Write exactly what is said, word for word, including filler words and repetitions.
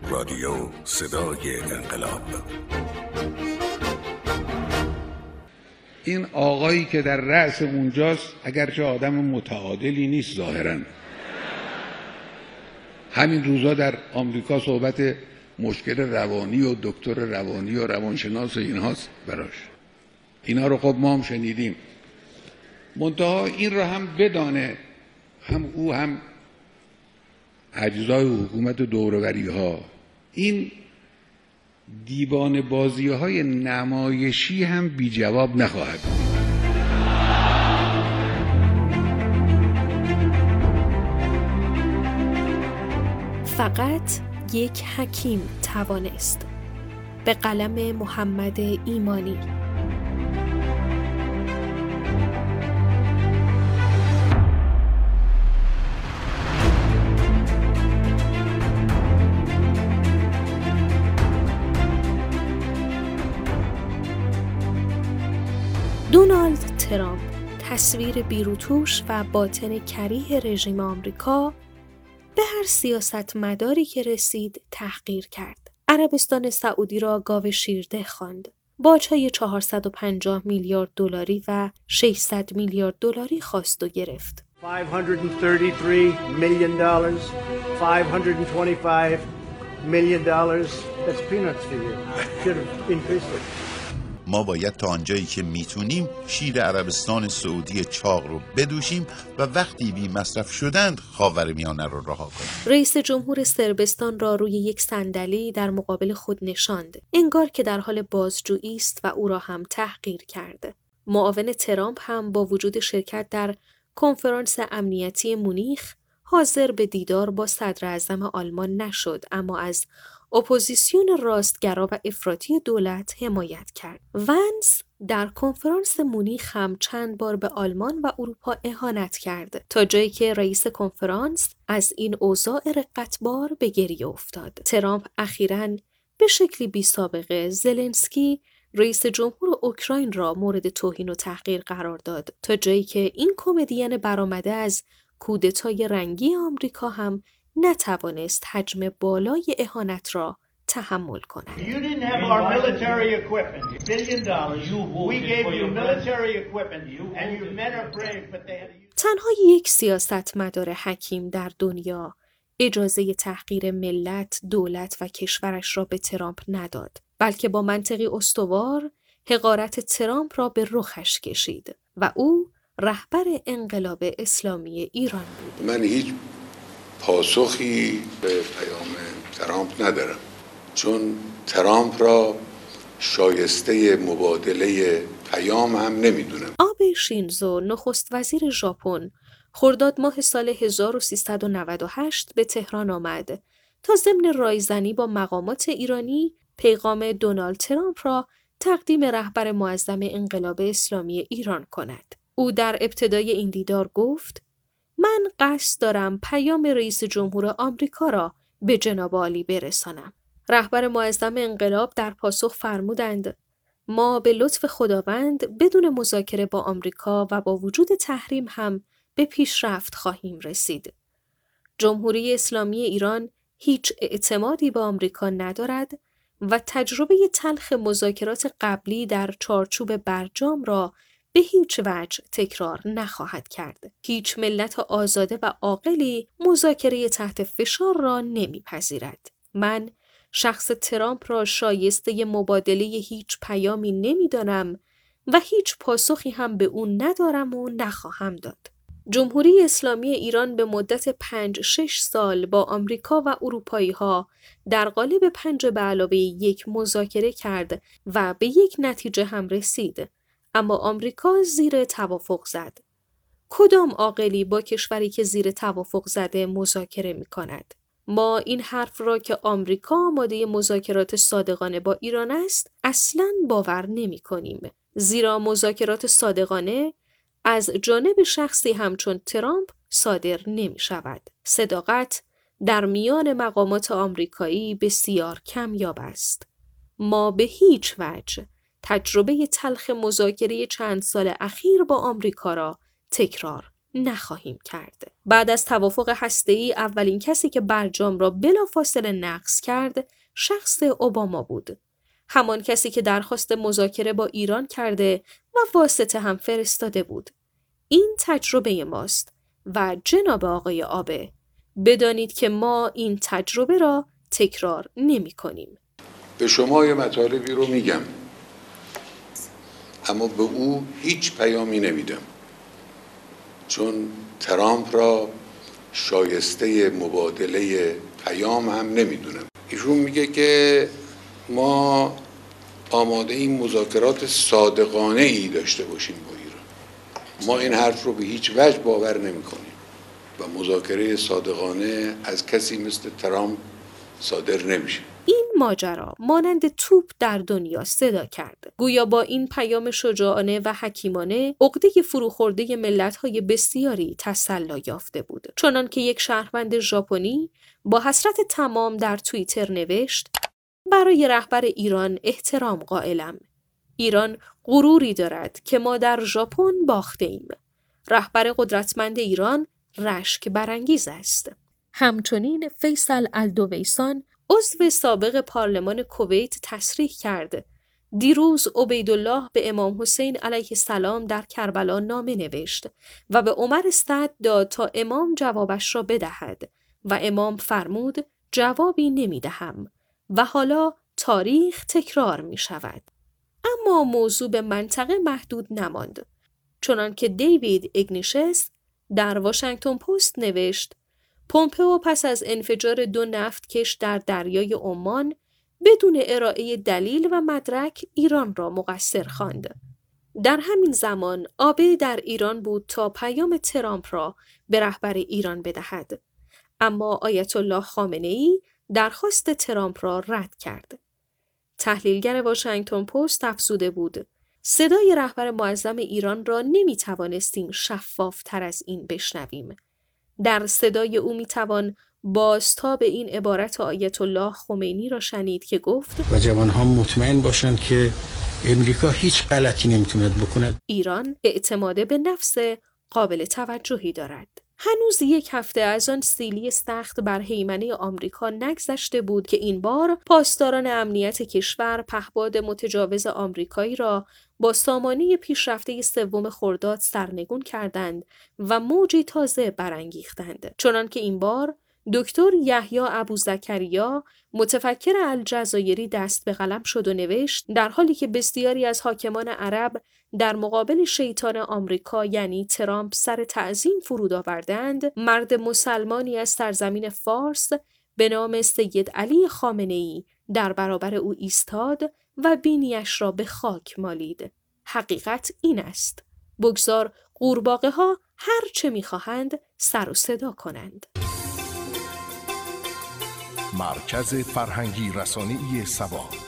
رادیو صدای انقلاب. این آقایی که در رأس اونجاست اگرچه آدم متعادلی نیست ظاهراً. همین روزا در آمریکا صحبت مشکل روانی و دکتر روانی و روانشناس و اینهاست براش. اینا رو خب ما هم شنیدیم. منتها این رو هم بدانه، هم او هم اجزای حکومت دوره‌وری ها، این دیوان بازی های نمایشی هم بی جواب نخواهد. فقط یک حکیم توانست. به قلم محمد ایمانی. دونالد ترامپ، تصویر بیروتوش و باطن کریه رژیم آمریکا، به هر سیاستمداری که رسید تحقیر کرد. عربستان سعودی را گاو شیرده خواند. باج‌های چهارصد و پنجاه میلیارد دلاری و ششصد میلیارد دلاری خواست و گرفت. five hundred thirty-three million dollars, five hundred twenty-five million dollars. That's peanuts to you. Should have increased it. ما باید تا آنجایی که میتونیم شیر عربستان سعودی چاق رو بدوشیم و وقتی بی مصرف شدند خاورمیانه رو رها کنیم. رئیس جمهور صربستان را روی یک صندلی در مقابل خود نشاند، انگار که در حال بازجویی است و او را هم تحقیر کرد. معاون ترامپ هم با وجود شرکت در کنفرانس امنیتی مونیخ حاضر به دیدار با صدر اعظم آلمان نشد، اما از اپوزیسیون راستگرا و افراطی دولت حمایت کرد. ونس در کنفرانس مونیخ هم چند بار به آلمان و اروپا اهانت کرد، تا جایی که رئیس کنفرانس از این اوضاع رقتبار به گریه افتاد. ترامپ اخیراً به شکلی بی سابقه زلنسکی رئیس جمهور اوکراین را مورد توهین و تحقیر قرار داد، تا جایی که این کمدین برآمده از کودتای رنگی آمریکا هم نتوانست حجم بالای اهانت را تحمل کند. تنها یک سیاستمدار حکیم در دنیا اجازه تحقیر ملت، دولت و کشورش را به ترامپ نداد، بلکه با منطقی استوار حقارت ترامپ را به رخش کشید و او رهبر انقلاب اسلامی ایران بود. من هیچ پاسخی به پیام ترامپ ندارم، چون ترامپ را شایسته مبادله پیام هم نمیدونم. آبه شینزو، نخست وزیر ژاپن، خرداد ماه سال هزار و سیصد و نود و هشت به تهران آمد تا ضمن رایزنی با مقامات ایرانی پیغام دونالد ترامپ را تقدیم رهبر معظم انقلاب اسلامی ایران کند. او در ابتدای این دیدار گفت: من قصد دارم پیام رئیس جمهور آمریکا را به جناب عالی برسانم. رهبر معظم انقلاب در پاسخ فرمودند: ما به لطف خداوند بدون مذاکره با آمریکا و با وجود تحریم هم به پیشرفت خواهیم رسید. جمهوری اسلامی ایران هیچ اعتمادی به آمریکا ندارد و تجربه تلخ مذاکرات قبلی در چارچوب برجام را به هیچ وجه تکرار نخواهد کرد. هیچ ملت آزاده و عاقلی مذاکره تحت فشار را نمیپذیرد. من شخص ترامپ را شایسته مبادله هیچ پیامی نمیدانم و هیچ پاسخی هم به او ندارم و نخواهم داد. جمهوری اسلامی ایران به مدت پنج شش سال با آمریکا و اروپایی ها در قالب پنج به علاوه یک مذاکره کرد و به یک نتیجه هم رسید، اما آمریکا زیر توافق زد. کدام عاقلی با کشوری که زیر توافق زده مذاکره می کند؟ ما این حرف را که آمریکا آماده مذاکرات صادقانه با ایران است اصلاً باور نمی کنیم، زیرا مذاکرات صادقانه از جانب شخصی همچون ترامپ صادر نمی شود. صداقت در میان مقامات آمریکایی بسیار کمیاب است. ما به هیچ وجه تجربه تلخ مذاکره چند سال اخیر با آمریکا را تکرار نخواهیم کرد. بعد از توافق هسته‌ای اولین کسی که برجام را بلافاصله نقض کرد شخص اوباما بود. همان کسی که درخواست مذاکره با ایران کرده و واسطه هم فرستاده بود. این تجربه ماست و جناب آقای آبه بدانید که ما این تجربه را تکرار نمی کنیم. به شما یه مطالبی رو میگم اما به او هیچ پیامی نمیدم، چون ترامپ را شایسته مبادله پیام هم نمیدونم. ایشون میگه که ما آماده این مذاکرات صادقانه ای داشته باشیم با ایران. ما این حرف رو به هیچ وجه باور نمی کنیم و مذاکره صادقانه از کسی مثل ترامپ صادر نمیشه. این ماجرا مانند توپ در دنیا صدا کرد. گویا با این پیام شجاعانه و حکیمانه عقده فروخورده ملت‌های بسیاری تسلی یافته بود. چنان که یک شهروند ژاپنی با حسرت تمام در توییتر نوشت: برای رهبر ایران احترام قائلم. ایران غروری دارد که ما در ژاپن باخته‌ایم. رهبر قدرتمند ایران رشک برانگیز است. همچنین فیصل الدویسان عضو سابق پارلمان کویت تصریح کرد: دیروز عبیدالله به امام حسین علیه السلام در کربلا نامه نوشت و به عمر استد داد تا امام جوابش را بدهد و امام فرمود جوابی نمیدهم و حالا تاریخ تکرار می شود. اما موضوع به منطقه محدود نماند، چنان که دیوید ایگنیشس در واشنگتن پست نوشت: پومپئو پس از انفجار دو نفتکش در دریای عمان بدون ارائه دلیل و مدرک ایران را مقصر خواند. در همین زمان آبه در ایران بود تا پیام ترامپ را به رهبر ایران بدهد، اما آیت الله خامنه‌ای درخواست ترامپ را رد کرد. تحلیلگر واشنگتن پست افزوده بود: صدای رهبر معظم ایران را نمی توانستیم شفافتر از این بشنویم. در صدای او می توان بازتاب این عبارت آیت الله خمینی را شنید که گفت: و جوانها مطمئن باشند که امریکا هیچ غلطی نمیتوند بکند. ایران اعتماد به نفس قابل توجهی دارد. هنوز یک هفته از آن سیلی سخت بر هیمنه آمریکا نگذشته بود که این بار پاسداران امنیت کشور پهپاد متجاوز آمریکایی را با سامانه پیشرفته سوم خرداد سرنگون کردند و موجی تازه برانگیختند. چنان که این بار دکتر یحیی ابوزکریا متفکر الجزایری دست به قلم شد و نوشت: در حالی که بسیاری از حاکمان عرب در مقابل شیطان آمریکا یعنی ترامپ سر تعظیم فرود آوردند، مرد مسلمانی از سرزمین فارس به نام سید علی خامنه‌ای در برابر او ایستاد و بینیش را به خاک مالید. حقیقت این است: بگذار قورباغه ها هر چه می‌خواهند سر و صدا کنند. مرکز فرهنگی رسانه‌ای سبا.